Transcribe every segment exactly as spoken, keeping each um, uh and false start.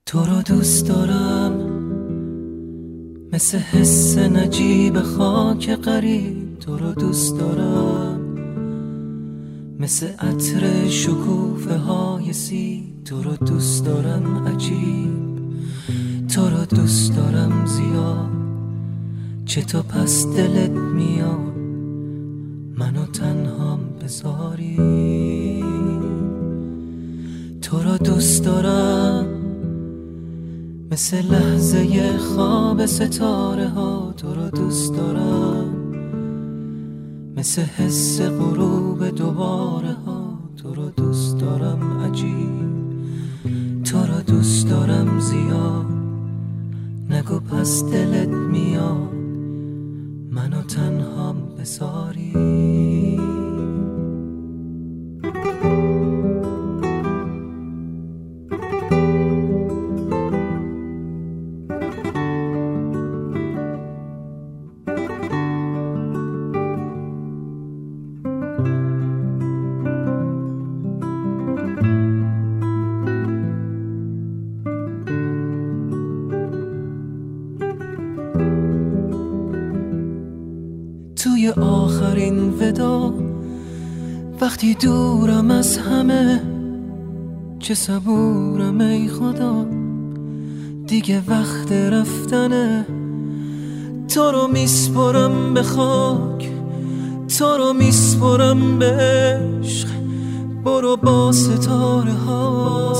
تو رو دوست دارم مثل حس نجیب خاک غریب، تو رو دوست دارم مثل عطر شکوفه های سی، تو رو دوست دارم عجیب، تو رو دوست دارم زیاد، چطور پس دلت میاد منو تنهام بذاری. تو رو دوست دارم مثل لحظه خواب ستاره ها، تو رو دوست دارم مثل حس غروب دوباره ها، تو رو دوست دارم عجیب، تو رو دوست دارم زیاد، نگو پس دلت میاد منو تنهام بذاری. توی آخرین ودا وقتی دورم از همه، چه صبورم ای خدا دیگه وقت رفتنه. تو رو میسپرم به خاک، تو رو میسپرم به عشق، برو با ستاره ها.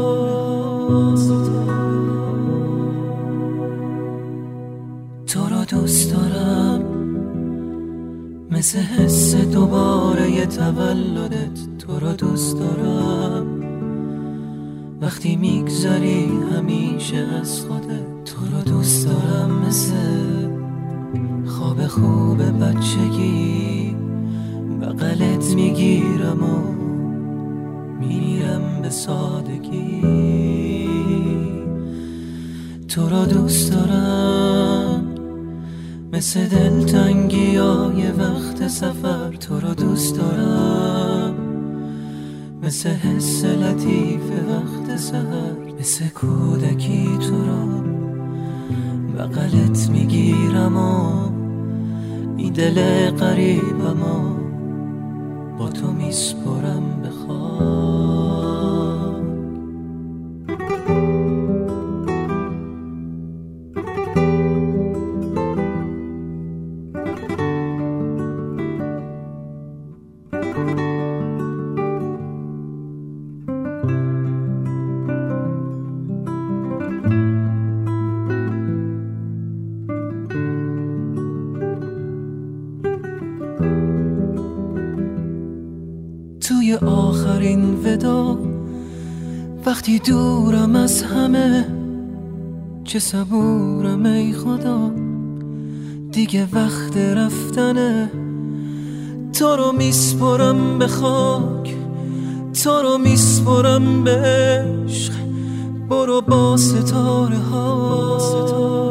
تو رو دوست دارم مثل حس دوباره ی تولدت، تو رو دوست دارم وقتی میگذری همیشه از خودت، تو رو دوست دارم مثل خواب خوب بچگی، بغلت میگیرم و میرم به سادگی. تو رو دوست دارم مثل دلتنگی های وقت سفر، تو رو دوست دارم مثل حس لطیف وقت سحر، مثل کودکی تو رو بغلت میگیرم و این دل غریبم و با تو میسپرم به خاک. توی آخرین ودا وقتی دورم از همه، چه صبورم ای خدا دیگه وقت رفتنه. تو رو میسپرم به خاک، تو رو میسپرم به عشق، برو با ستاره ها.